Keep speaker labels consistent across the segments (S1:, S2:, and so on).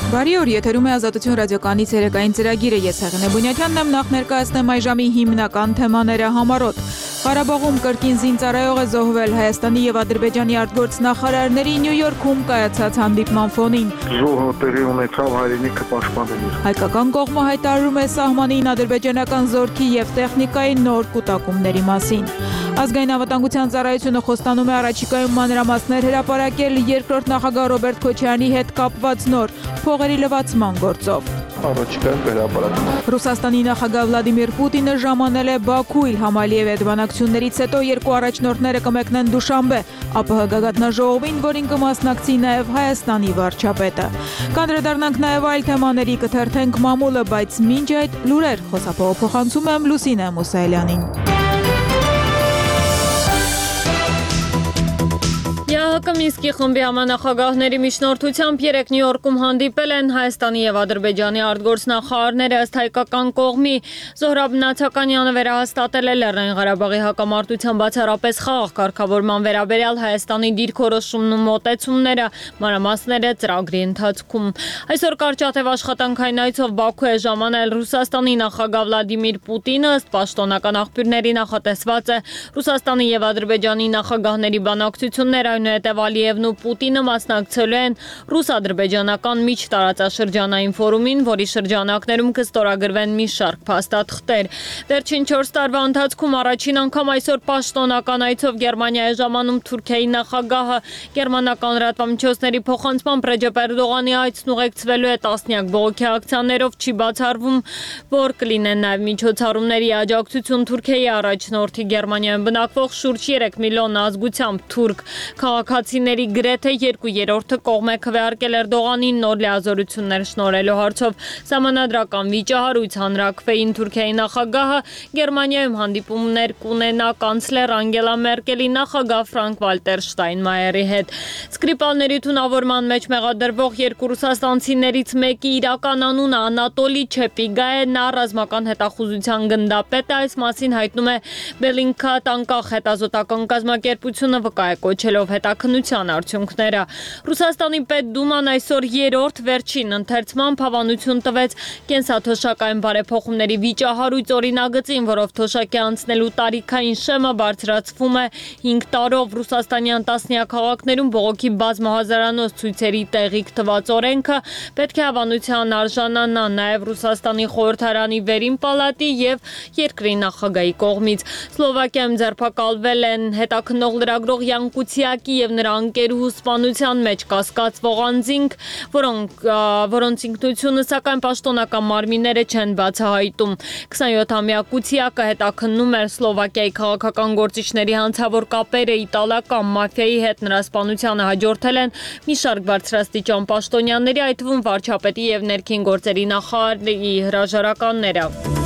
S1: Բարի օր, եթերում է Ազատություն ռադիոկայանի ցերեկային ծրագիրը, ես Հեղինե Բունյաթյանն եմ, նախ ներկայացնեմ այժմի հիմնական թեմաները համառոտ։ Ղարաբաղում կրկին զինծառայող է զոհվել Հայաստանի եւ Ադրբեջանի արտգործնախարարների Նյու Յորքում կայացած հանդիպման ֆոնին։
S2: Զոհը տեղի ունեցավ հայրենիքը պաշտպանելու։
S1: Հայկական կողմը հայտարարում է սահմանին ադրբեջանական զորքի եւ տեխնիկայի նոր կուտակումների մասին։ Ազգային անվտանգության ծառայությունը խոստանում է առաջիկայում մանրամասներ հրապարակել երկրորդ նախագահ Ռոբերտ Քոչարյանի հետ կապված նոր փողերի լվացման գործով։
S2: Առաջիկայում կհրապարակվի։
S1: Ռուսաստանի նախագահ Վլադիմիր Պուտինը ժամանել է Բաքու Իլհամ Ալիևի հետ բանակցություններից հետո երկու առաջնորդները կմեկնեն Դուշանբե ԱՊՀ գագաթնաժողովին, որին կմասնակցի նաև Հայաստանի վարչապետը։ Կանդրադառնանք նաև այլ թեմաների, կթերթենք մամուլը, բայց մինչ այդ լուրեր խոսափողը փոխանցում եմ Լուսինե Մուսայելյանին։ ՀՀԿ Մինսկի խմբի համանախագահների միջնորդությամբ երեկ Նյու Յորքում հանդիպել են Հայաստանի եւ Ադրբեջանի արտգործնախարարները, ըստ հայկական կողմի Զոհրաբ Նաթականյանը վերահաստատել է Լեռնային Ղարաբաղի հակամարտության բացառապես խաղաղ կարգավորման վերաբերյալ Հայաստանի դիրքորոշումն ու մոտեցումները, մանրամասները ծրագրի ընթացքում։ Այսօր կարճատև աշխատանքային այցով Բաքու է ժամանել Ռուսաստանի նախագահ Վլադիմիր Պուտինը, ըստ պաշտոնական աղբյուրների նախատեսված է Ռուսաստանի եւ Ադրբեջանի նախագահների բանակցություններ, այնուհետև Ալիևն ու Պուտինը մասնակցելու են ռուս-ադրբեջանական միջտարածաշրջանային ֆորումին, որի շրջանակներում կստորագրվեն մի շարք փաստաթղթեր։ Վերջին 4 տարվա ընթացքում առաջին անգամ այսօր պաշտոնական այցով Գերմանիա է ժամանում Թուրքիայի նախագահը։ Գերմանական լրատվամիջոցների փոխանցմամբ Ռեջեփ Էրդողանի այցն ուղեկցվելու է տասնյակ բողոքի ակցիաներով, չի բացառվում, որ կլինեն նաև միջոցառումների աջակցություն Թուրքիայի առաջնորդի Գերմանիայում բնակվող շուրջ 3 միլիոն ազգությամբ թուրք քաղաքացիների գրեթե 2/3-ը կողմ է քվեարկել Էրդողանին նոր լիազորություններ շնորհելու հարցով։ Սահմանադրական վիճահարույց հանրաքվեին Թուրքիայի նախագահը Գերմանիայում հանդիպումներ կունենա կանցլեր Անգելա Մերկելի նախագահ Ֆրանկ Վալտեր Շտայնմայերի հետ։ Սկրիպալների թունավորման մեջ մեղադրվող երկու ռուսաստանցիներից մեկի իրական անունը Անատոլի Չեպիգա է, նա ռազմական հետախուզության գնդապետ է, այս մասին հայտնում է Bellingcat անկախ հետազոտական կազմակերպությունը, վկա է կոչելով հետաքննության արդյունքները։ Ռուսաստանի Պետդուման այսօր երրորդ վերջին ընթերցման հավանություն տվեց կենսաթոշակային բարեփոխումների վիճահարույց օրինագծին, որով թոշակի անցնելու տարիքային շեմը բարձրացվում է 5 տարով։ Ռուսաստանյան տասնյակ քաղաքներում բողոքի բազմահազարանոց ցույցերի տեղիք տված օրենքը պետք է հավանության արժանանա նաև Ռուսաստանի խորհրդարանի վերին պալատի եւ երկրի նախագահի կողմից։ Սլովակիայում ձերբակալվել են հետաքննող լրագրող Յան Կուցիակի եւ նրա ընկերուհու սպանության մեջ կասկածվող անձինք, որոնց ինքնությունը սակայն պաշտոնական մարմինները չեն բացահայտում։ 27-ամյա Կուցիակը հետաքննում էր Սլովակիայի քաղաքական գործիչների հանցավոր կապերը իտալական մաֆիայի հետ, նրա սպանությանը հաջորդել են մի շարք բարձրաստիճան պաշտոնյաների, այդ թվում վարչապետի եւ ներքին գործերի նախարարի հրաժարականները։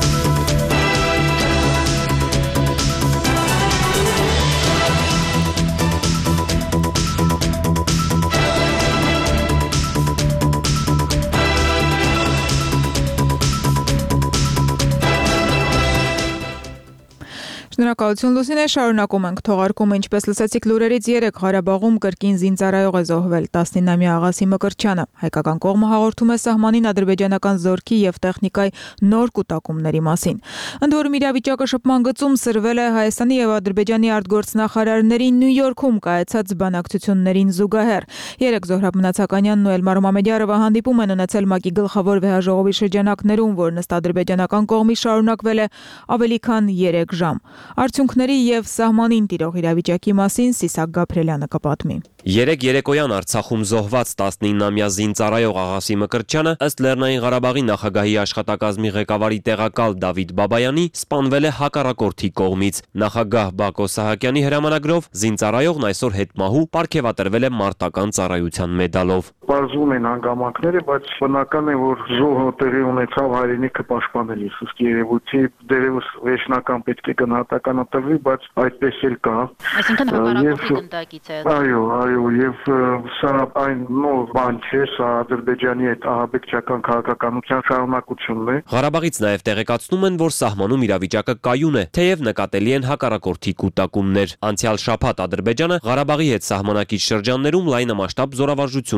S1: Շնորհակալություն Լուսինե, շարունակում ենք թողարկումը, ինչպես լսեցիք լուրերից, երեկ Ղարաբաղում կրկին զինծառայող է զոհվել 19-ամյա Աղասի Մկրտչյանը։ Հայկական կողմը հաղորդում է սահմանին ադրբեջանական զորքի եւ տեխնիկայի նոր կուտակումների մասին։ Ընդ որում իրավիճակը շփման գծում սրվել է Հայաստանի եւ Ադրբեջանի արտգործնախարարների Նյու Յորքում կայացած բանակցություններին զուգահեռ։ Երեկ Զոհրաբ Նաթականյանն ու Էլմար Մամեդյարովը հանդիպում են ունեցել ՄԱԿ-ի գլխավոր վեհաժողովի շրջանակներում, որն ըստ ադրբեջանական կողմի շարունակվել է ավելի քան 3 ժամ։ Արդյունքների եւ սահմանին տիրող իրավիճակի մասին Սիսակ Գաբրելյանը կպատմի։
S3: Երեկ երեկոյան Արցախում զոհված 19-ամյա զինծառայող Աղասի Մկրտչյանը, ըստ Լեռնային Ղարաբաղի նախագահի աշխատակազմի ղեկավարի տեղակալ Դավիթ Բաբայանի, սպանվել է հակառակորդի կողմից։ Նախագահ Բակո Սահակյանի հրամանագրով զինծառայողն այսօր հետմահու պարգևատրվել է մարտական ծառայության մեդալով։
S2: Պարզվում են հանգամանքները, բայց բնական է, որ զոհը տեղի ունեցավ հայրենիքը պաշտպանելիս։ Ըստ երևույթի դերևս վերջնական պետք է գնահատականատվի, բայց այդպես էլ կա։
S4: Այսինքն հակառակորդի գնդակից է։
S2: Այո, եւ սա այն նոր բան չէ, սա Ադրբեջանի հետ ահաբեկչական քաղաքականության շարունակությունն է։
S3: Ղարաբաղից նաև տեղեկացնում են, որ սահմանում իրավիճակը կայուն է, թեև նկատելի են հակառակորդի կուտակումներ։ Անցյալ շաբաթ Ադրբեջանը Ղարաբաղի հետ սահմանակիչ շրջաններում լայնամասշտաբ զորավարժություններ անցկացրեց։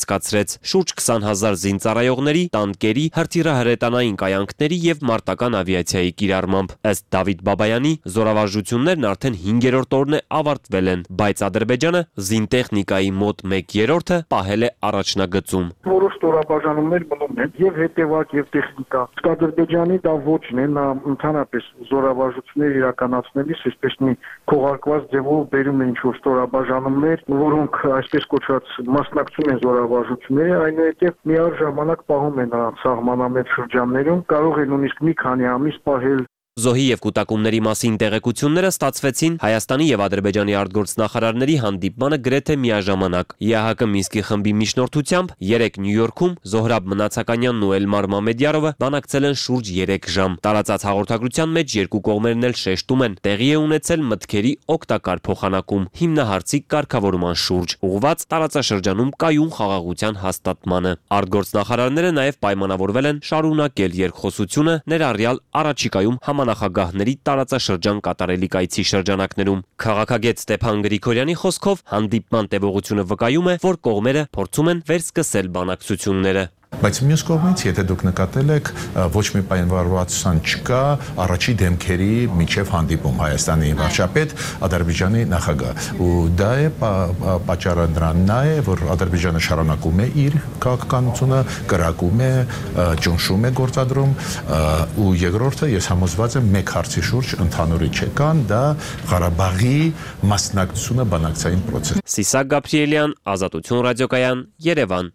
S3: անցկացրեց շուրջ 20,000 զինծառայողների, տանկերի, հրթիռահրետանային կայանքների եւ մարտական ավիացիայի կիրառմամբ։ Ըստ Դավիթ Բաբայանի, զորավարժություններն արդեն 5-րդ օրն է ավարտվել են, բայց Ադրբեջանը զինտեխնիկայի մոտ 1/3-ը պահել է առաջնագծում։
S2: Որոշ ստորաբաժանումներ մնում են եւ հետեւակ եւ տեխնիկա։ Ադրբեջանի դա ոչն է, նա ընդհանրապես զորավարժություններ իրականացնելիս այսպես մի քողարկված ձևով բերում են ինչ-որ ստորաբաժանումներ, որոնք այսպես կոչված մասնակցում են զորավարժությունների, այնուհետև միաժամանակ պահում են նրանց սահմանամետ շրջաններում, կարող է նույնիսկ մի քանի ամիս պահել։
S3: Զոհի եւ կուտակումների մասին տեղեկությունները ստացվեցին Հայաստանի եւ Ադրբեջանի արտգործնախարարների հանդիպմանը գրեթե միաժամանակ։ ԵԱՀԿ Մինսկի խմբի միջնորդությամբ 3 Նյու Յորքում Զոհրաբ Մնացականյանն ու Էլմար Մամեդյարովը բանակցել են շուրջ 3 ժամ։ Տարածած հաղորդագրության մեջ երկու կողմերն էլ շեշտում են, տեղի է ունեցել մտքերի օգտակար փոխանակում, հիմնահարցի կարգավորման շուրջ, ուղղված տարածաշրջանում կայուն խաղաղության հաստատմանը։ Արտգործնախարարները նաեւ պայմանավորվել են շարունակել երկխոսությունը, ներառյալ առաջիկայում նախագահների տարածաշրջան կատարելի կայցի շրջանակներում։ Քաղաքագետ Ստեփան Գրիգորյանի խոսքով հանդիպման տևողությունը վկայում է, որ կողմերը փորձում են վերսկսել բանակցությունները։
S5: Բայց մյուս կողմից, եթե դուք նկատել եք, ոչ մի պայմանավորվածություն չկա առաջի դեմքերի միջև հանդիպում Հայաստանի վարչապետ, Ադրբեջանի նախագահ։ Ու դա է պատճառը դրանն է, որ Ադրբեջանը շարունակում է իր քաղաքականությունը, կրակում է, ճնշում է գործադրում, ու երկրորդը ես համոզված եմ մեկ հարցի շուրջ ընդհանուրի չկան, դա Ղարաբաղի մասնակցությունը բանակցային process։
S3: Սիսակ Գաբրիելյան, Ազատություն ռադիոկայան, Երևան։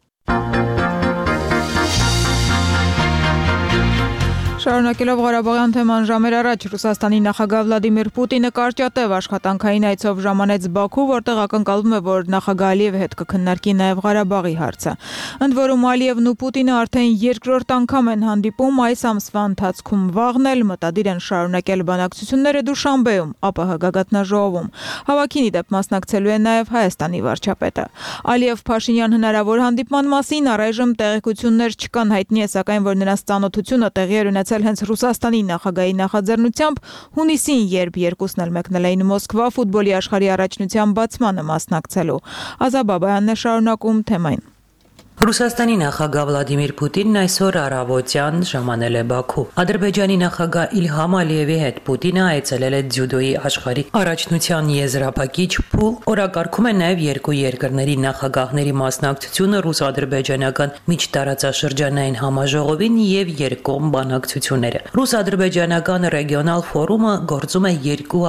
S6: Շարունակելով Ղարաբաղյան թեման ժամեր առաջ Ռուսաստանի նախագահ Վլադիմիր Պուտինը կարճատև աշխատանքային այցով ժամանեց Բաքու, որտեղ ակնկալվում է, որ նախագահ Ալիևը հետ կքննարկի նաև Ղարաբաղի հարցը։ Ընդ որում Ալիևն ու Պուտինը արդեն երկրորդ անգամ են հանդիպում այս ամսվա ընթացքում վաղն էլ մտադիր են շարունակել բանակցությունները Դուշանբեում, ԱՊՀ գագաթնաժողովում։ Հավաքին ի դեպ մասնակցելու է նաև Հայաստանի վարչապետը։ Ալիև-Փաշինյան հնարավոր հանդիպման մասին առայժմ տեղեկություններ չկան, հայտնի է սակայն, որ նրանց ծանոթությունը տեղի էր ունեցել հենց Ռուսաստանի նախագահի նախաձեռնությամբ հունիսին, երբ երկուսն էլ մեկնել էին Մոսկվա ֆուտբոլի աշխարհի առաջնության բացմանը մասնակցելու։ Ազա Բաբայանն է շարունակում թեմային։
S7: Ռուսաստանի նախագահ Վլադիմիր Պուտինն այսօր առավոտյան ժամանել է Բաքու։ Ադրբեջանի նախագահ Իլհամ Ալիևի հետ Պուտինը այցելել է ձյուդոյի աշխարհի առաջնության եզրափակիչ փուլ, օրակարգում է նաև երկու երկրների նախագահների մասնակցությունը ռուս-ադրբեջանական միջտարածաշրջանային համաժողովին եւ երկկողմ բանակցությունները։ Ռուս-ադրբեջանական ռեգիոնալ ֆորումը գործում է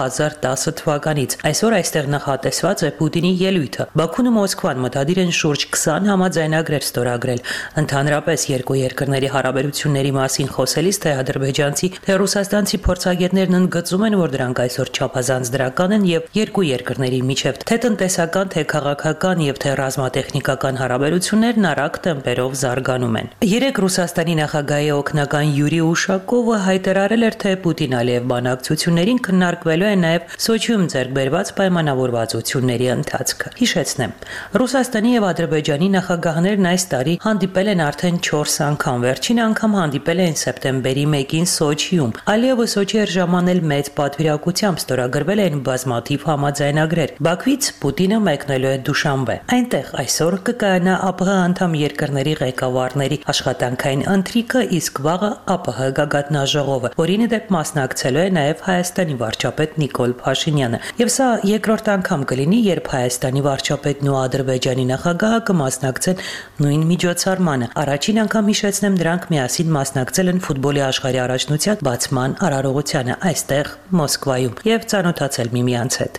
S7: 2010 թվականից։ Այսօր այստեղ նախատեսված է Պուտինի ելույթը։ Բաքուն ու Մոսկվան մտադիր են շուրջ 20 համաձայնագրեր ստորագրել։ Ընդհանրապես երկու երկրների հարաբերությունների մասին խոսելիս թե ադրբեջանցի, թե ռուսաստանցի փորձագետներն ընդգծում են, որ դրանք այսօր չափազանց դրական են եւ երկու երկրների միջև թե տնտեսական, թե քաղաքական եւ թե ռազմատեխնիկական հարաբերություններն արագ տեմպերով զարգանում են։ Երեք Ռուսաստանի նախագահի օգնական Յուրի Ուշակովը հայտարարել էր, թե Պուտին-Ալիև բանակցություններին քննարկվելու է նաեւ Սոչիում ձեռք բերված պայմանավորվածությունների ընթացքը։ Հիշեցնեմ, Ռուսաստանի եւ Ադրբեջանի նախագահներն այս տարի հանդիպել են արդեն 4 անգամ, վերջին անգամ հանդիպել էին սեպտեմբերի 1-ին Սոչիում։ Ալիևը Սոչի էր ժամանել մեծ պատվիրակությամբ, ստորագրվել էին բազմաթիվ համաձայնագրեր։ Բաքվից Պուտինը մեկնելու է Դուշանբե։ Այնտեղ այսօր կկայանա ԱՊՀ անդամ երկրների ղեկավարների աշխատանքային ընթրիքը, իսկ վաղը ԱՊՀ գագաթնաժողովը, որին դեպ մասնակցելու է նաև Հայաստանի վարչապետ Նիկոլ Փաշինյանը։ Եվ սա երկրորդ անգամ կլինի, երբ Հայաստանի վարչապետն ու Ադրբեջանի նախագահը կմասնակցեն նույն միջոցառմանը։ Առաջին անգամ հիշեցնեմ, դրանք միասին մասնակցել են ֆուտբոլի աշխարհի առաջնության բացման արարողությանը այստեղ Մոսկվայում եւ ծանոթացել միմյանց հետ։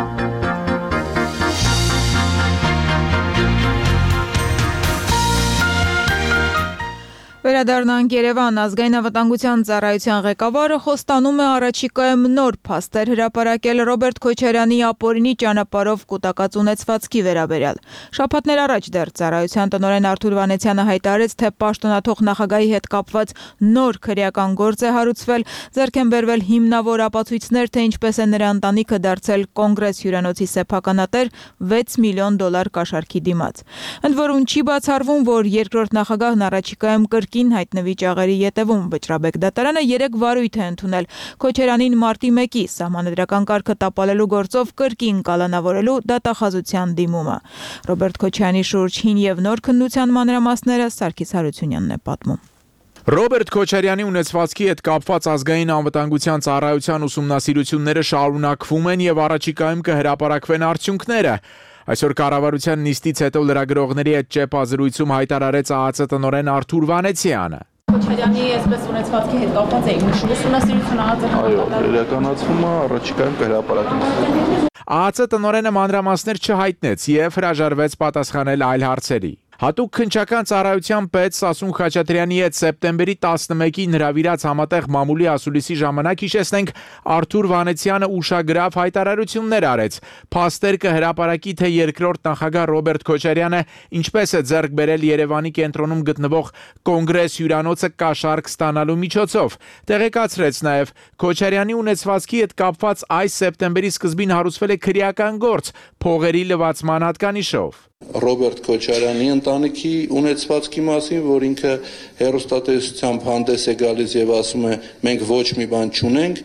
S6: Վերադառնանք Երևան, ազգային անվտանգության ծառայության ղեկավարը խոստանում է առաջիկայում նոր փաստեր հրապարակել Ռոբերտ Քոչարյանի ապօրինի ճանապարհով կուտակած ունեցվածքի վերաբերյալ։ Շաբաթներ առաջ դեռ ծառայության տնօրեն Արթուր Վանեցյանը հայտարարեց, թե պաշտոնաթող նախագահի հետ կապված նոր քրեական գործ է հարուցվել, ձեռք են բերվել հիմնավոր ապացույցներ, թե ինչպես է նրա ընտանիքը դարձել Կոնգրես հյուրանոցի սեփականատեր $6 միլիոն կաշառքի դիմաց։ Ընդ որում չի բացառվում, որ երկրորդ նախագահն առաջիկայում կրկին կին հայտնվի ճաղերի ետևում։ Վճռաբեկ դատարանը 3 վարույթ է ընդունել Քոչարյանին մարտի 1-ի սահմանադրական կարգը տապալելու գործով կրկին կալանավորելու դատախազության դիմումը։ Ռոբերտ Քոչարյանի շուրջ հին եւ նոր քննության մանրամասները Սարգիս Հարությունյանն է պատմում։
S8: Ռոբերտ Քոչարյանի ունեցվածքի հետ կապված ազգային անվտանգության ծառայության ուսումնասիրությունները շարունակվում են եւ առաջիկայում կհրապարակվեն արդյունքները։ Այսօր կառավարության նիստից հետո լրագրողների հետ ճեպազրույցում հայտարարեց ԱԱԾ տնօրեն Արթուր Վանեցյանը։
S9: Քոչարյանի այսպես ունեցվածքի հետ կապված է նշում ուսումնասիրությունը ԱԱԾ-ն
S10: իրականացվում է, առաջիկայում կհրապարակվի։
S8: ԱԱԾ տնօրենը մանրամասներ չհայտնեց եւ հրաժարվեց պատասխանել այլ հարցերի։ Հատուկ քննչական ծառայության պետ Սասուն Խաչատրյանի հետ սեպտեմբերի 11-ին հրավիրած համատեղ մամուլի ասուլիսի ժամանակ հիշեցնենք Արթուր Վանեցյանը ուշագրավ հայտարարություններ արեց։ Փաստեր կհրապարակի, թե երկրորդ նախագահ Ռոբերտ Քոչարյանը ինչպես է ձեռք բերել Երևանի կենտրոնում գտնվող Կոնգրես հյուրանոցը կաշառք ստանալու միջոցով։ Տեղեկացրեց նաև Քոչարյանի ունեցվածքի հետ կապված այս սեպտեմբերի սկզբին հարուցվել է քրեական գործ փողերի լվացման հատկանիշով։
S10: Ռոբերտ Քոչարյանի ընտանիքի ունեցվածքի մասին, որ ինքը հեռուստատեսությամբ հանդես է գալիս եւ ասում է մենք ոչ մի բան չունենք,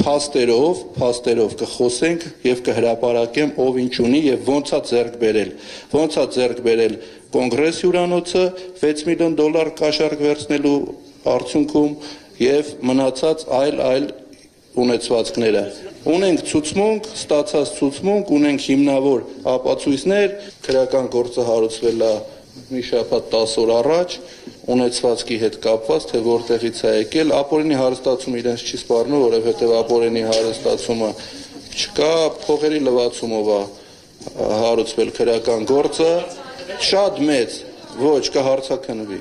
S10: փաստերով կխոսենք եւ կհրապարակեմ ով ինչ ունի եւ ոնց է ձեռք բերել Կոնգրես հյուրանոցը $6 միլիոն կաշառք վերցնելու արդյունքում եւ մնացած այլ ունեցվածքները։ Ունենք ցուցմունք, ստացած ցուցմունք, ունենք հիմնավոր ապացույցներ, քրեական գործը հարուցվել է մի շաբաթ 10 օր առաջ, ունեցվածքի հետ կապված, թե որտեղից է եկել, ապօրինի հարստացում իրենց չի սպառնում, որովհետև ապօրինի հարստացումը չկա, փողերի լվացումով է հարուցվել քրեական գործը, շատ մեծ, ոչ կհարցաքննվի։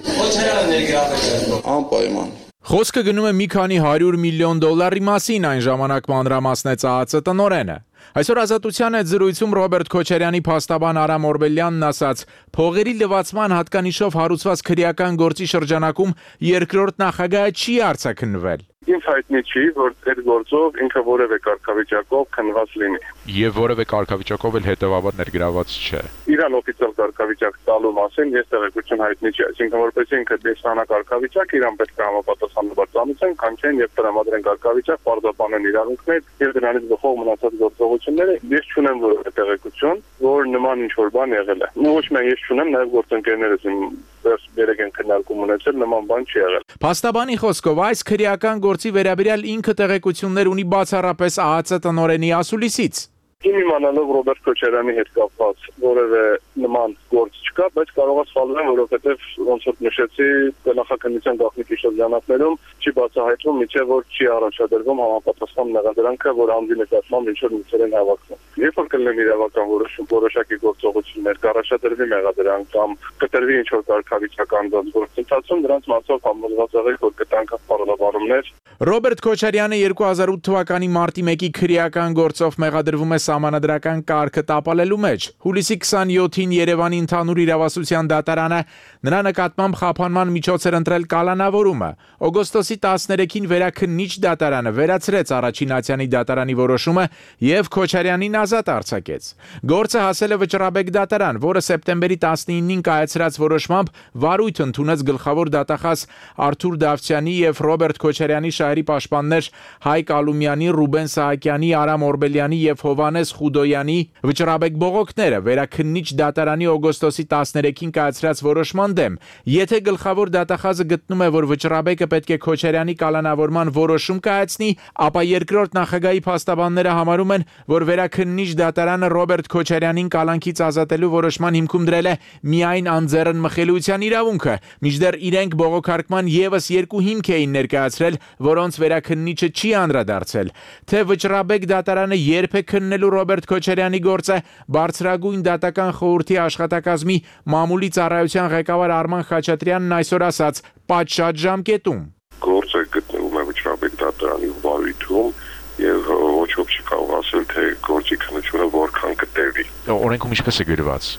S10: Անպայման։
S8: Խոսքը գնում է մի քանի $100 միլիոն մասին, այն ժամանակ մանրամասնեց ԱԱԾ տնօրենը։ Այսօր Ազատության հետ զրույցում Ռոբերտ Քոչարյանի փաստաբան Արամ Օրբելյանն ասաց. փողերի լվացման հատկանիշով հարուցված քրեական գործի շրջանակում երկրորդ նախագահը չի արձակնվել։
S2: Ինձ հայտնի չի, որ այդ գործով ինքը որևէ կարգավիճակով քննված լինի։
S8: Եվ որևէ կարգավիճակով էլ հետևաբար ներգրաված չէ։
S2: Իրան օֆիցիալ կարգավիճակ տալու մասին ես տեղեկություն հայտնի չի, այսինքն որպես ինքը դեսպանակարգավիճակ իրան պետք է համապատասխանաբար ծանուցեն, կանչեն եւ տրամադրեն կարգավիճակ, պարզաբանեն իրավունքներ եւ դրանից գլխով մնացած գործողությունները։ Ես չունեմ որևէ տեղեկություն, որ նման ինչ-որ բան եղել է։ Ոչ միայն ես չունեմ, նաեւ գործընկերներս իմ վերջերեն քննարկում ունեցել, նման բան չի եղել։
S8: Փաստաբանի խոսքով այս քրեական գործի վերաբերյալ ինքը տեղեկություններ ունի բացառապես ԱԱԾ տնօրենի ասուլիսից։
S2: Իմ իմանալով Ռոբերտ Քոչարյանի հետ կապված որևէ նման գործ չկա, բայց կարող է սխալվել, որովհետև ոնց որ նշեցի, նախաքննության գաղտնիքի շրջանակներում չի բացահայտվում, միջև որ չի առաջադրվում համապատասխան մեղադրանքը, որ անձի նկատմամբ ինչ-որ միջեր են հավակնում։ Երբ որ կլինեն իրավական որոշակի գործողություններ, կառաջադրվի մեղադրանք կամ կտրվի ինչ-որ կարգավիճական գործընթացում, դրանց մասով համոզված եղեք, որ կտանք պարզաբանումներ։
S8: Ռոբերտ Քոչարյանը 2008 թվականի մարտի 1-ի քրեական գործով մեղադրվում է սահմանադրական կարգը տապալելու մեջ։ Հուլիսի 27-ին Երևանի ընդհանուր իրավասության դատարանը նրա նկատմամբ խափանման միջոց էր ընտրել կալանավորումը։ Օգոստոսի 13-ին վերաքննիչ դատարանը վերացրեց առաջին ատյանի դատարանի որոշումը եւ Քոչարյանին ազատ արձակեց։ Գործը հասել է վճռաբեկ դատարան, որը սեպտեմբերի 19-ին կայացրած որոշմամբ վարույթ ընդունեց գլխավոր դատախազ Արթուր Դավթյանի եւ Ռոբերտ Քոչարյանի շահերի պաշտպաններ Հայկ Ալումյանի, Ռուբեն Սահակյանի, Արամ Օրբելյանի եւ Հովանես Խուդոյանի վճռաբեկ բողոքները վերաքննիչ դատարանի օգոստոսի 13-ին կայացրած որոշման դեմ։ Եթե գլխավոր դատախազը գտնում է, որ վճռաբեկը պետք է Քոչարյանի կալանավորման որոշում կայացնի, ապա երկրորդ նախագահի փաստաբանները համարում են, որ վերաքննիչ դատարանը Ռոբերտ Քոչարյանին կալանքից ազատելու որոշման հիմքում դրել է միայն անձեռն մխելիության իրավունքը, մինչդեռ իրենք բողոքարկման եւս երկու հիմք էին ներկայացրել, որոնց վերաքննիչը չի անդրադարձել։ Թե վճռաբեկ դատարանը երբ է քննելու Ռոբերտ Քոչարյանի գործը, բարձրագույն դատական խորհրդի աշխատակազմի մամուլի ծառայության ղեկավար Արման Խաչատրյանն այսօր ասաց պատշաճ ժամկետում։
S2: Գործը գտնվում է վճռաբեկ դատարանի վարույթում եւ ոչ ոք չի կարող ասել, թե գործի քննությունը որքան կտևի։
S8: Օրենքում ինչպես է գրված։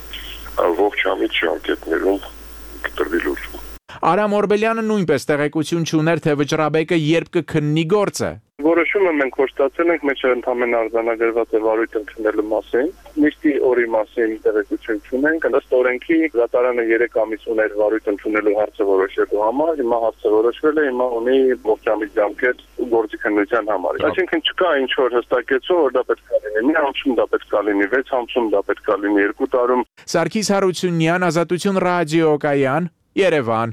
S2: Ողջամիտ ժամկետներում կտրվի լուծում։
S8: Արամ Օրբելյանը նույնպես տեղեկություն չուներ, թե վճռաբեկը երբ կքննի գործը։
S2: Որևէ որոշումը մենք կոչտացել ենք մեջ ընդհանրապես արձանագրված է վարույթ ընդունելու մասին, նիստի օրի մասին տեղեկություն չունենք, ըստ օրենքի դատարանը 3 ամիս ուներ վարույթ ընդունելու հարցը որոշելու համար, հիմա հարցը որոշվել է, հիմա ունի ողջամիտ ժամկետ գործիքնության համար։ Այսինքն չկա ինչ որ հստակեցում, որ դա պետք է լինի, մի ամսում դա պետք է լինի, 6 ամսում դա պետք է լինի, 2 տարում։
S8: Սարգիս Հարությունյան, Ազատություն ռադիո, Կայան, Երևան։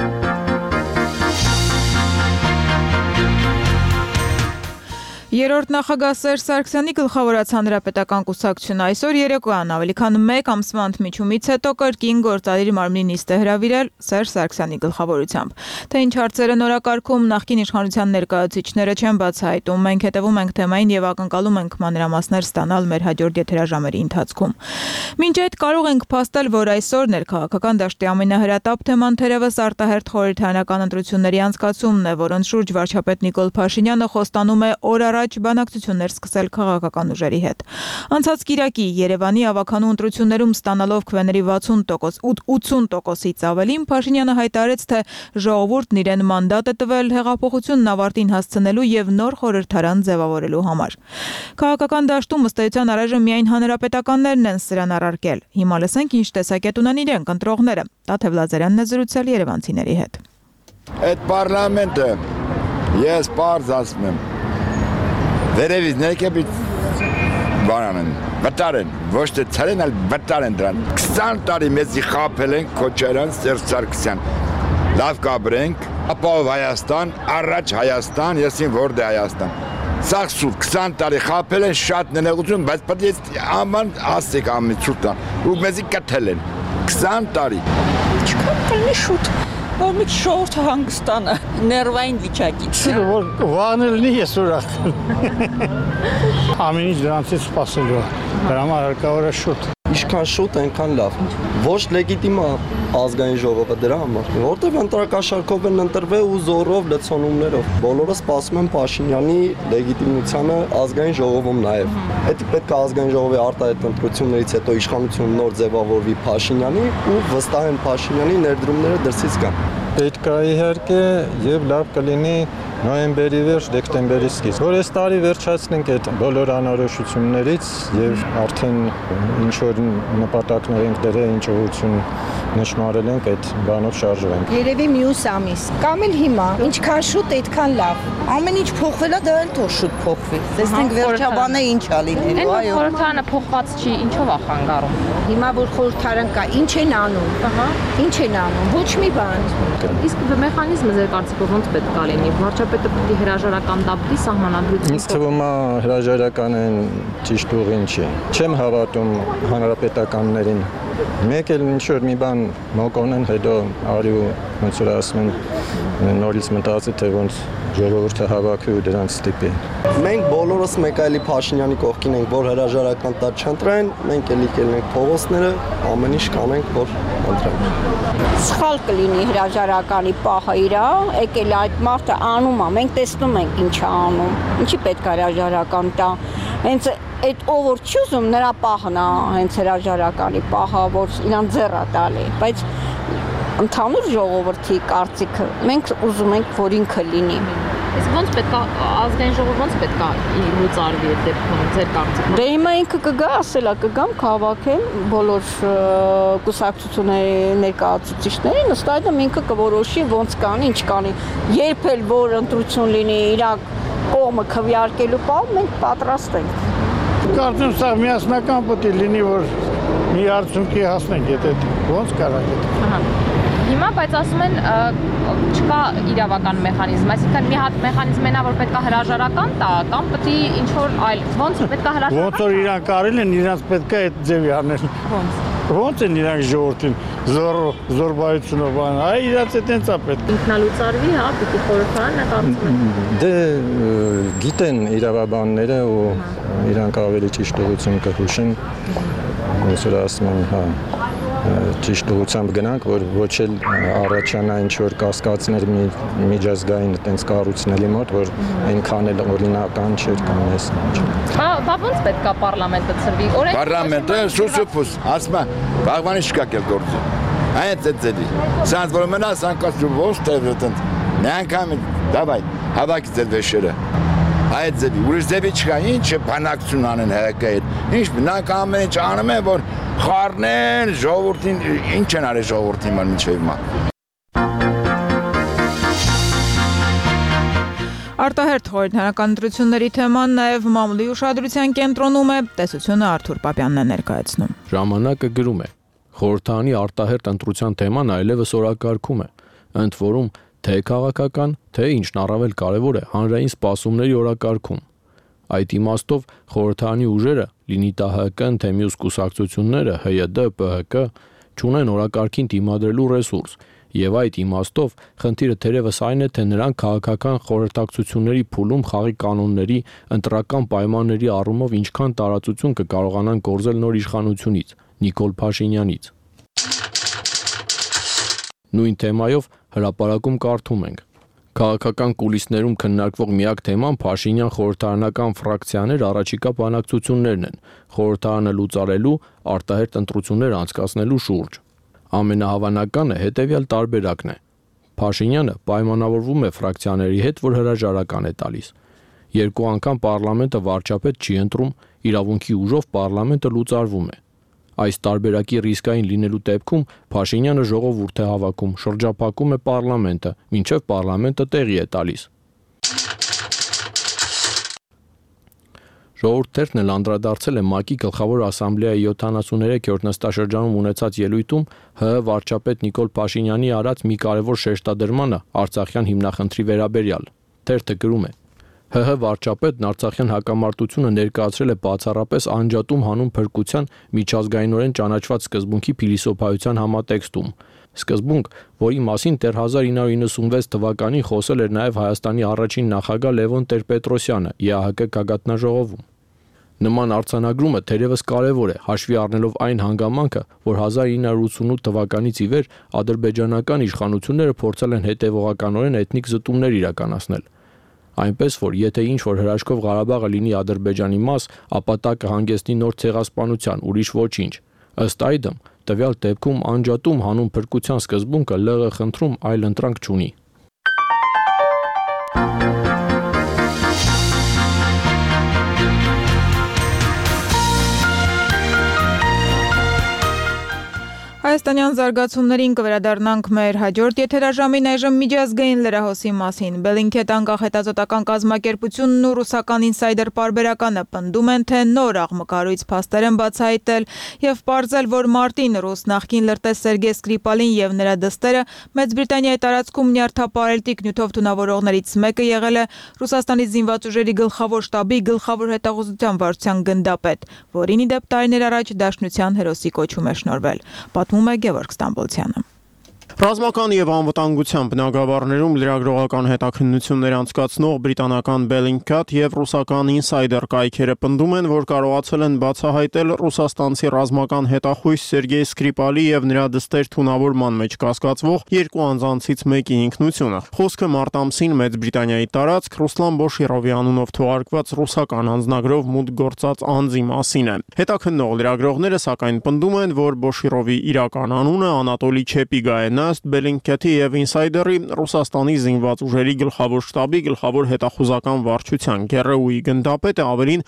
S6: Երրորդ նախագահ Սերժ Սարգսյանի գլխավորած հանրապետական կուսակցությունը այսօր երեկոյան ավելի քան 1 ամսվա ընդմիջումից հետո կրկին գործադիր մարմնի նիստ է հրավիրել Սերժ Սարգսյանի գլխավորությամբ։ Թե ինչ հարցեր են օրակարգում, նախկին իշխանության ներկայացուցիչները չեն բացահայտում, մենք հետևում ենք թեմային եւ ակնկալում ենք մանրամասներ ստանալ մեր հաջորդ եթերաժամերի ընթացքում։ Մինչ այդ կարող ենք փաստել, որ այսօր ներքաղաքական դաշտի ամենահրատապ թեման թերևս արտահերթ խորհրդարանական ընտրությունների անցկացումն է, որոնց շուրջ վարչապետ Նիկոլ Փաշինյանը խոստանում է օր առաջ բանակցություններ սկսել քաղաքական ուժերի հետ։ Անցած կիրակի Երևանի ավականու ընտրություններում ստանալով քվեների 80%-ից ավելին, Փաշինյանը հայտարարեց, թե ժողովուրդն իրեն մանդատ է տվել հեղափոխությունն ավարտին հասցնելու եւ նոր խորհրդարան ձևավորելու համար։ Քաղաքական դաշտում ըստ էության առայժմ միայն հանրապետականներն են սրան առարկել։ Հիմա լսենք ինչ տեսակետ ունեն իրենք ընտրողները։ Տաթև Լազարյանն է զրուցել երևանցիների հետ։
S11: Այդ պարլամենտը ես բարձ ասում եմ վերևից ներքևից բանան վտարեն, ոչ թե ցարեն, այլ վտարեն դրան։ 20 տարի մեզի խաբել են Քոչարյան, Սերժ Սարգսյան։ Լավ կապրենք, ապահով Հայաստան, առաջ Հայաստան, եսին որդ է Հայաստան։ Սաղ սուտ 20 տարի խաբել են, շատ նենեղություն, բայց պետք է աման ասեք ամիցուտան, ու մեզի կթել են 20 տարի։
S12: Չկան կլինի շուտ, որ մի շորթ հանգստանը, ներվային վիճակից։
S13: Վաղն լինի ես ուրախ։ Ամեն ինչ դրանցից սպասելու է, դրա համար հարկավոր է շուտ։
S14: Ինչքան շուտ, այնքան լավ։ Ոչ լեգիտիմ է ազգային ժողովը դրա համար, որտեղ ընտրակաշարքով են ընտրվել ու զորով լցոնումներով։ Բոլորը սպասում են Փաշինյանի լեգիտիմությանը ազգային ժողովում նաև։ Դա պետք է ազգային ժողովի արտահայտ ընտրություններից հետո իշխանությունը նոր ձևավորվի Փաշինյանի ու վստահեն Փաշինյանի ներդրումները դրսից գան։
S15: Պետք է իհարկե եւ լավ կլինի նոյեմբերի վերջ, դեկտեմբերի սկիզբ, որ այս տարի վերջացնենք այդ բոլոր անորոշություններից եւ արդեն ինչ որ նպատակներ ենք դրել, ինչ ուղղություն նշмарել ենք, այդ բանով շարժվենք։
S16: Երևի մյուս ամիս, կամ էլ հիմա, ինչքան շուտ, այդքան լավ։ Ամեն ինչ փոխվել է, դա էլ թող շուտ փոխվի։ Տեսնենք վերջաբանը ինչ է լինելու,
S4: այո։ Խորհրդարանը փոխված չի, ինչով է խանգարում։
S16: Հիմա որ խորհրդարան կա, ինչ են անում։ Ինչ են անում, ոչ մի բան։
S4: Իսկ մեխանիզմը ձեր կարծիքով ոնց պետք է լինի։ Վարչապետը պետք է հրաժարական տա, պետք է սահմանադրություն։
S15: Ինձ թվում է հրաժարականը ճիշտ ուղին չի։ Չեմ հավատում հանրապետականներին։ Մեկ էլ ինչ որ մի բան մոկոնեն, հետո արի ու ոնց որ ասում են նորից մտածի, թե ոնց ժողովուրդը հավաքի ու դրանց ստիպի։
S14: Մենք բոլորս մեկ այլի Փաշինյանի կողքին ենք, որ հրաժարական տա չընտրեն, մենք էլի կելնենք փողոցները, ամեն ինչ կանենք, որ ընտրենք։
S16: Սխալ կլինի հրաժարականի պահը իրա, եկել այդ մարդը անում է, մենք տեսնում ենք ինչ է անում։ Ինչի պետք է հրաժարական տա։ Հենց այդ ով որ չի ուզում նրա պահն է, հենց հրաժարականի պահը, որ իրան ձեռ է տալի, բայց ընդհանուր ժողովրդի կարծիքը մենք ուզում ենք, որ ինքը լինի։
S4: Իսկ ոնց պետք է ազգային ժողովը ոնց պետք է լուծարվի այդ դեպքում ձեր կարծիքով։
S16: Դե հիմա ինքը կգա, ասելա կգամ քաղաքեն բոլոր կուսակցությունների ներկայացուցիչներին, ըստ այդմ ինքը կորոշի ոնց կանի, ինչ կանի։ Երբ էլ որ ընտրություն լինի, իր կողմը քվեարկելու պահ մենք պատրաստ ենք։
S13: Կարծում սա միասնական պետք է լինի, որ մի արդյունքի հասնենք, եթե ոնց կարա։
S4: Հիմա բայց ասում են չկա իրավական մեխանիզմ, այսինքն մի հատ մեխանիզմ ենա, որ պետք է հրաժարական տա, կամ պետք է ինչ որ այլ, ոնց պետք է հրաժարական։
S13: Ոնց որ իրան կարել են, իրանց պետք է այդ ձևի անել։ Ոնց են իրանք ժողովրդին զորբայությունով բան, այ իրանց է տենց է պետք։
S4: Ինքնալուծարվի, հա, պիտի խորհրդարանը կարծում են։
S15: Դե գիտեն իրավաբանները ու իրանք ավելի ճիշտ ուղղություն կհուշեն, ոնց որ ասում են, հա, ճիշտ ուղղությամբ գնանք, որ ոչ էլ առաջանա ինչ-որ կասկածներ միջազգային այդպես կառույցների մոտ, որ այնքան էլ օրինական չէր կամ էս ինչ։
S4: Բա ոնց պետք է պարլամենտը ծրվի։
S11: Պարլամենտը սուսուփուս, ասма, բաղվանի շկակել գործը։ Այդ ձեդի։ Սանց որ մնաս անկած ո՞ց թե այդպես։ Մի անգամ, դավայ, հավաքի ձեր վեշերը։ այդ ձևի։ Ուրիշ ձևի չկա, ինչ բանակցություն անեն ՀԿ-ի հետ։ Ինչ նրանք ամեն ինչ անում են, որ խառնեն ժողովրդին, ինչ են արել ժողովրդի մոտ մինչև հիմա։
S6: Արտահերթ խորհրդարանական ընտրությունների թեման նաև մամուլի ուշադրության կենտրոնում է, տեսությունը Արթուր Պապյանն է ներկայացնում։
S17: Ժամանակը գրում է. խորհրդարանի արտահերթ ընտրության թեման այլևս օրակարգում է, ընդ որում թե քաղաքական, թե ինչն առավել կարևոր է, հանրային սպասումների օրակարգում։ Այդ իմաստով խորհրդարանի ուժերը, լինի դա ՀԿ-ն, թե մյուս կուսակցությունները, ՀՅԴ, ՊՀԿ, չունեն օրակարգին դիմադրելու ռեսուրս, եւ այդ իմաստով խնդիրը թերևս այն է, թե նրանք քաղաքական խորհրդակցությունների փուլում խաղի կանոնների, ընտրական պայմանների առումով ինչքան տարածություն կկարողանան կորզել նոր իշխանությունից, Նիկոլ Փաշինյանից։ Նույն թեմայով հրապարակում կարդում ենք. Քաղաքական կուլիսներում քննարկվող միակ թեման Փաշինյան խորհրդարանական ֆրակցիաներ առաջիկա բանակցություններն են, խորհրդարանը լուծարելու, արտահերթ ընտրություններ անցկացնելու շուրջ։ Ամենահավանականը հետևյալ տարբերակն է. Փաշինյանը պայմանավորվում է ֆրակցիաների հետ, որ հրաժարական է տալիս։ Երկու անգամ պարլամենտը վարչապետ չի ընտրում, իրավունքի ուժով պարլամենտը լուծարվում է։ Այս տարբերակի ռիսկային լինելու դեպքում Փաշինյանը ժողովուրդ է հավաքում, շրջափակում է պարլամենտը, մինչև պարլամենտը տեղի է տալիս։ Ժողովուրդ թերթն էլ անդրադարձել է ՄԱԿ-ի գլխավոր ասամբլեայի 73-րդ նստաշրջանում ունեցած ելույթում ՀՀ վարչապետ Նիկոլ Փաշինյանի արած մի կարևոր շեշտադրմանը Արցախյան հիմնախնդրի վերաբերյալ։ Թերթը գրում է. ՀՀ վարչապետն Արցախյան հակամարտությունը ներկայացրել է բացառապես անջատում հանուն փրկության միջազգայինորեն ճանաչված սկզբունքի փիլիսոփայության համատեքստում։ Սկզբունք, որի մասին դեռ 1996 թվականին խոսել էր նաև Հայաստանի առաջին նախագահ Լևոն Տեր-Պետրոսյանը ԵԱՀԿ գագաթնաժողովում։ Նման արձանագրումը թերևս կարևոր է, հաշվի առնելով այն հանգամանքը, որ 1988 թվականից ի վեր ադրբեջանական իշխանությունները փորձել են հետևողականորեն էթնիկ զտումներ իրականացնել։ Այնպես որ եթե ինչ-որ հրաշքով Ղարաբաղը լինի Ադրբեջանի մաս, ապա դա կհանգեցնի նոր ցեղասպանության, ուրիշ ոչինչ։ Ըստ այդմ, տվյալ դեպքում անջատում հանուն փրկության սկզբունքը ԼՂ խնդրում այլ ընտրանք չունի։
S6: Հայաստանյան զարգացումներին կվերադառնանք մեր հաջորդ եթերաժամին այժմ միջազգային լրահոսի մասին։ Bellingcat անկախ հետազոտական կազմակերպությունն ու ռուսական ինսայդեր պարբերականը պնդում են, թե նոր աղմկարույց փաստեր են բացահայտել եւ պարզել, որ մարտին ռուս նախկին լրտես Սերգեյ Սկրիպալին եւ նրա դստերը Մեծ Բրիտանիայի տարածքում նյարդապարել տիկնյութով թունավորողներից մեկը եղել է Ռուսաստանի զինված ուժերի գլխավոր շտաբի գլխավոր հետախուզության վարչության գնդապետ, որին ի դեպ տարիներ առաջ Դաշնության հերոսի կոչում է շնորհվել։ Պատմում է Գևորգ Ստամբոլցյանը։
S18: Ռազմական եւ անվտանգության բնագավառներում լրագրողական հետաքննություններ անցկացնող բրիտանական Bellingcat եւ ռուսական Insider կայքերը պնդում են, որ կարողացել են բացահայտել ռուսաստանցի ռազմական հետախույզ Սերգեյ Սկրիպալի եւ նրա դստեր թունավորման մեջ կասկածվող երկու անձանցից մեկի ինքնությունը։ Խոսքը մարտ ամսին Մեծ Բրիտանիայի տարածք Ռուսլան Բոշիրովի անունով թողարկված ռուսական անձնագրով մուտք գործած անձի մասին է։ Հետաքննող լրագրողները սակայն պնդում են, որ Բոշիրովի իրական անունը Անատոլի Չեպիգա է։ Ըստ Bellingcat-ի եւ Insider-ի Ռուսաստանի զինված ուժերի գլխավոր շտաբի գլխավոր հետախուզական վարչության ԳՌՈՒ-ի գնդապետը ավելին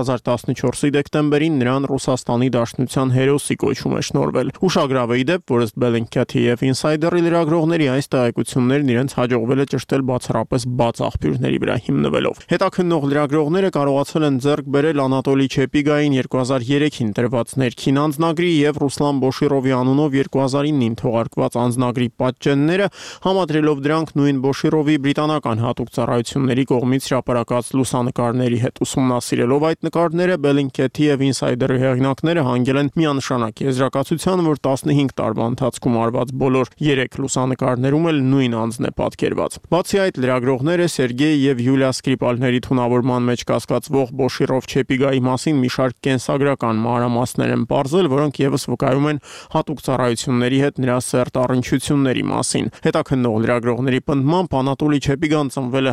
S18: 2014-ի դեկտեմբերին նրան Ռուսաստանի Դաշնության հերոսի կոչում է շնորհվել։ Ուշագրավ է ի դեպ, որ ըստ Bellingcat-ի եւ Insider-ի լրագրողների այս տեղեկություններն իրենց հաջողվել է ճշտել բացառապես բաց աղբյուրների վրա հիմնվելով։ Հետաքննող լրագրողները կարողացել են ձեռք բերել Անատոլի Չեպիգային 2003-ին տրված ներքին անձնագրի եւ Ռուսլան Բոշիրովի անունով 2009-ին թողարկված անձնագրի պատճենները, համադրելով դրանք նույն Բոշիրովի բրիտանական հատուկ ծառայությունների կողմից հրապարակած լուսանկարների հետ։ Ուսումնասիրելով այդ նկարները, Bellingcat-ի եւ Insider-ի հեղինակները հանգել են միանշանակ եզրակացության, որ 15 տարվա ընթացքում արված բոլոր 3 լուսանկարներում էլ նույն անձն է պատկերված։ Բացի այդ, լրագրողները Սերգեյ եւ Յուլիա Սկրիպալների թունավորման մեջ կասկածվող Բոշիրով Չեպիգայի մասին մի շարք կենսագրական մանրամասներ են պարզել, որոնք եւս վկայում են հատուկ ծառայությունների հետ նրա սերտ առնչության հարաբերությունների մասին։ Հետաքննող լրագրողների պնդմամբ Անատոլի Չեպիգան ծնվել է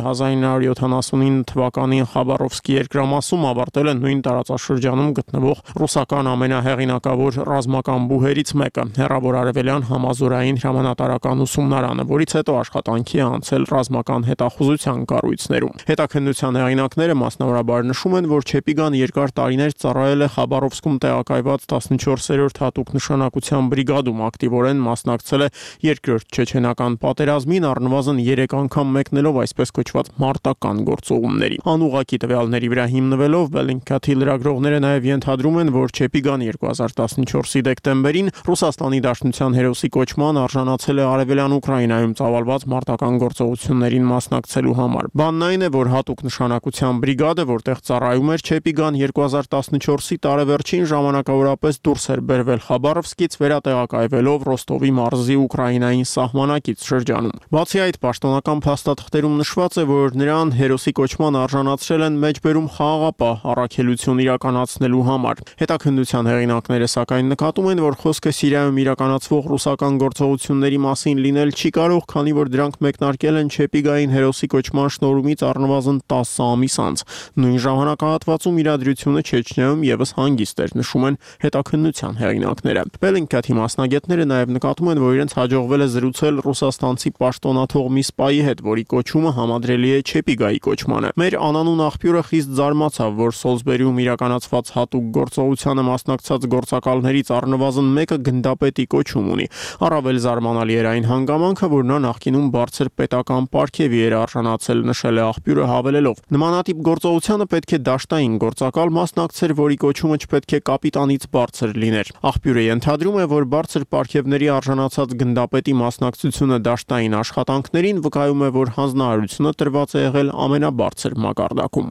S18: 1979 թվականին Խաբարովսկի երկրամասում, ավարտել է նույն տարածաշրջանում գտնվող ռուսական ամենահեղինակավոր ռազմական բուհերից մեկը՝ Հեռավոր Արևելյան համազորային հրամանատարական ուսումնարանը, որից հետո աշխատանքի է անցել ռազմական հետախուզության կառույցներում։ Հետաքննության հեղինակները մասնավորաբար նշում են, որ Չեպիգան երկար տարիներ ծառայել է Խաբարովսկում տեղակայված 14-րդ հատուկ նշանակության բրիգադում, ակտիվորեն մասնակցել է երկրորդ չեչենական պատերազմին, առնվազն 3 անգամ մեկնելով այսպես կոչված մարտական գործողումների։ Անուղղակի տվյալների վրա հիմնվելով Bellingcat-ի լրագրողները նաև ենթադրում են, որ Չեպիգան 2014-ի դեկտեմբերին Ռուսաստանի Դաշնության հերոսի կոչման արժանացել է Արևելյան Ուկրաինայում ծավալված մարտական գործողություններին մասնակցելու համար։ Բանն այն է, որ հատուկ նշանակության բրիգադը, որտեղ ծառայում էր Չեպիգան, 2014-ի տարեվերջին ժամանակավորապես դուրս էր բերվել Խաբարովսկից, վերատեղակայվելով Ռոստովի մարզի Ուկրաինային սահմանակից շրջանում։ Բացի այդ, պաշտոնական փաստաթղթերում նշված է, որ նրան հերոսի կոչման արժանացրել են մեջբերում խաղաղապահ առաքելություն իրականացնելու համար։ Հետաքննության հեղինակները սակայն նկատում են, որ խոսքը Սիրիայում իրականացվող ռուսական գործողությունների մասին լինել չի կարող, քանի որ դրանք մեկնարկել են Չեպիգային հերոսի կոչման շնորհումից առնվազն 10 ամիս անց։ Նույն ժամանակահատվածում իրադրությունը Չեչնիայում եւս հանգիստ էր, նշում են հետաքննության հեղինակները։ Bellingcat-ի մասնագետները նաև նկատում են, որ իրենց հաջողվել է զրուցել ռուսաստանցի պաշտոնաթող մի սպայի հետ, որի կոչումը համադրելի է Չեպիգայի կոչմանը։ Մեր անանուն աղբյուրը խիստ զարմացավ, որ Սոլսբերիում իրականացված հատուկ գործողությանը մասնակցած գործակալներից առնվազն մեկը գնդապետի կոչում ունի։ Առավել զարմանալի էր այն հանգամանքը, որ նա նախկինում բարձր պետական պարգևի էր արժանացել, նշել է աղբյուրը հավելելով. նմանատիպ գործողությանը պետք է դաշտային գործակալ մասնակցեր, որի կոչումը չպետք է կապիտանից բարձր լիներ։ Աղբյուրը ենթադրում է, որ բարձր պարգևների արժանացած գնդապետի մասնակցությունը դաշտային աշխատանքներին վկայում է, որ հանձնարարությունը տրված է եղել ամենաբարձր մակարդակում։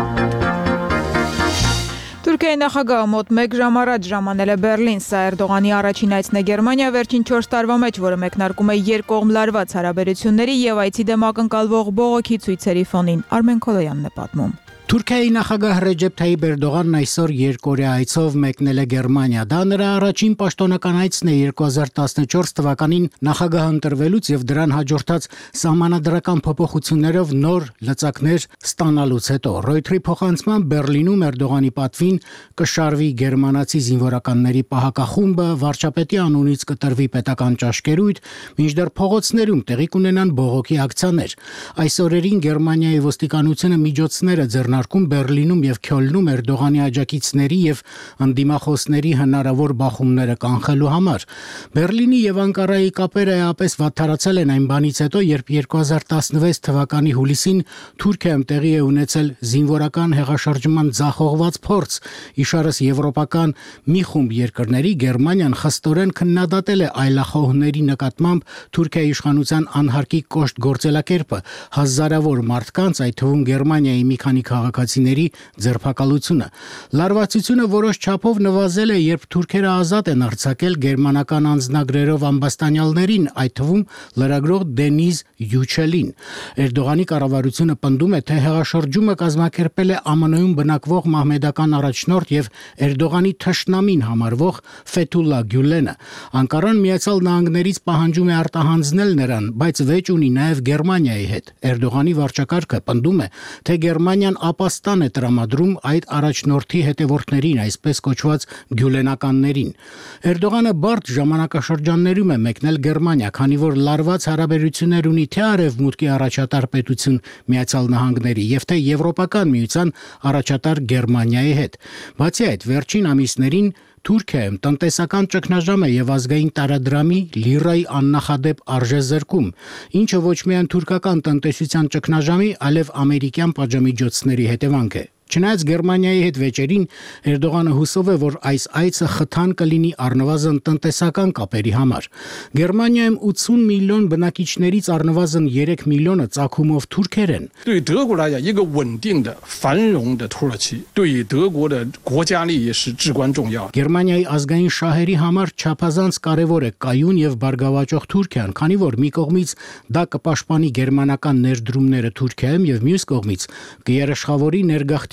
S6: Թուրքիայի նախագահը մոտ 1 ժամ առաջ ժամանել է Բերլին, սա Էրդողանի առաջին այցն է Գերմանիա վերջին 4 տարվա մեջ, որը մեկնարկում է երկկողմ լարված հարաբերությունների եւ այցի դեմ ակնկալվող բողոքի ցույցերի ֆոնին։ Արմեն Քոլոյանն է պատմում։
S19: Թուրքիայի նախագահ Ռեջեփ Թայիփ Էրդողանն այսօր երկօրյա այցով մեկնել է Գերմանիա։ Դա նրա առաջին պաշտոնական այցն է 2014 թվականին նախագահ ընտրվելուց եւ դրան հաջորդած սահմանադրական փոփոխություններով նոր լծակներ ստանալուց հետո։ Ռոյթերի փոխանցմամբ Բերլինում Էրդողանի պատվին կշարվի գերմանացի զինվորականների պահակախումբը, վարչապետի անունից կտրվի պետական ճաշկերույթ, մինչդեռ փողոցներում տեղի կունենան բողոքի ակցիաներ։ Այս օրերին Գերմանիայի ոստիկանությունը միջոցներ է ձեռնարկում Բերլինում եւ Քյոլնում Էրդողանի աջակիցների եւ անդիմախոսների հնարավոր բախումները կանխելու համար։ Բերլինի եւ Անկարայի կապերը էապես վատթարացել են այն բանից հետո, երբ 2016 թվականի հուլիսին Թուրքիայում տեղի է ունեցել զինվորական հեղաշրջման ձախողված փորձ։ Իշարս եվրոպական մի խումբ երկրների Գերմանիան խստորեն քննադատել է այլախոհների նկատմամբ Թուրքիայի իշխանության անհարկի կոշտ գործելակերպը, հազարավոր մարդկանց, այդ թվում Գերմանիայի մի քանի քաղաքացիների ձերբակալությունը։ Լարվածությունը որոշ չափով նվազել է, երբ թուրքերը ազատ են արձակել գերմանական անձնագրերով ամբաստանյալներին, այդ թվում լրագրող Դենիզ Յուչելին։ Էրդողանի կառավարությունը պնդում է, թե հեղաշրջումը կազմակերպել է ԱՄՆ-ում բնակվող մահմեդական առաջնորդ եւ Էրդողանի թշնամին համարվող Ֆեթուլլա Գյուլենը։ Անկարան Միացյալ Նահանգներից պահանջում է արտահանձնել նրան, բայց վեճ ունի նաեւ Գերմանիայի հետ։ Էրդողանի վարչակարգը պնդում է, թե Գերմանիան ապաստան է տրամադրում այդ առաջնորդի հետևորդներին, այսպես կոչված գյուլենականներին։ Էրդողանը բարդ ժամանակաշրջաններում է մեկնել Գերմանիա, քանի որ լարված հարաբերություններ ունի թե Արևմուտքի առաջատար պետություն Միացյալ Նահանգների եւ թե Եվրոպական միության առաջատար Գերմանիայի հետ։ Բացի այդ, վերջին ամիսներին Թուրքիայում տնտեսական ճգնաժամ է եւ ազգային տարադրամի լիրայի աննախադեպ արժեզրկում, ինչը ոչ միայն թուրքական տնտեսության ճգնաժամի, այլև ամերիկյան պատժամիջոցների հետևանք է։ Չնայած Գերմանիայի հետ վեճերին Էրդողանը հուսով է, որ այս այցը խթան կլինի առնվազն տնտեսական կապերի համար։ Գերմանիայում 80 միլիոն բնակիչներից առնվազն 3 միլիոնը ծագումով թուրքեր են։
S20: 对德国来讲，一个稳定的、繁荣的土耳其，对德国的国家利益是至关重要。
S19: Գերմանիայի ազգային շահերի համար չափազանց կարևոր է կայուն եւ բարգավաճող Թուրքիան, քանի որ մի կողմից դա կպաշտպանի գերմանական ներդրումները Թուրքիայում եւ մյուս կողմից կերաշխավորի ներգաղթյալ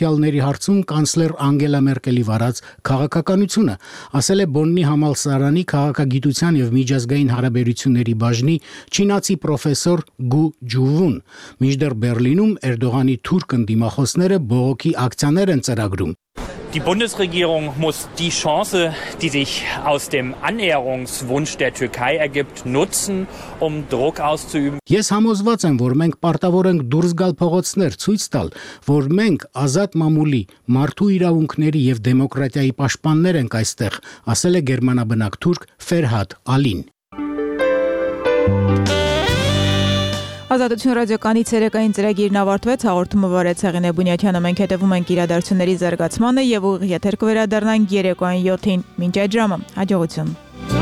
S19: սոցիալների հարցում կանցլեր Անգելա Մերկելի վարած քաղաքականությունը, ասել է Բոննի համալսարանի քաղաքագիտության եւ միջազգային հարաբերությունների բաժնի չինացի պրոֆեսոր Գու Ջուվուն։ Մինչդեռ Բերլինում Էրդողանի թուրք ընդդիմախոսները բողոքի ակցիաներ են ծրագրում։
S21: Die Bundesregierung muss die Chance, die sich aus dem Annäherungswunsch der Türkei ergibt, nutzen, um Druck auszuüben.
S19: Ես համոզված եմ, որ մենք պարտավոր ենք դուրս գալ փողոցներ, ցույց տալ, որ մենք ազատ մամուլի, մարդու իրավունքների եւ դեմոկրատիայի պաշտպաններ ենք այստեղ, ասել է գերմանաբնակ թուրք Ֆերհադ Ալին։
S6: Ազատություն ռադիոկանի ցերեկային ծրագիրն ավարտվեց, հաղորդումը վարեց Հեղինե Բունյաթյանը, մենք հետևում ենք իրադարձությունների զարգացմանը եւ ուղիղ եթեր կվերադառնանք երեկոյան 7-ին։ Մինչ այդ ժամը, հաջողություն։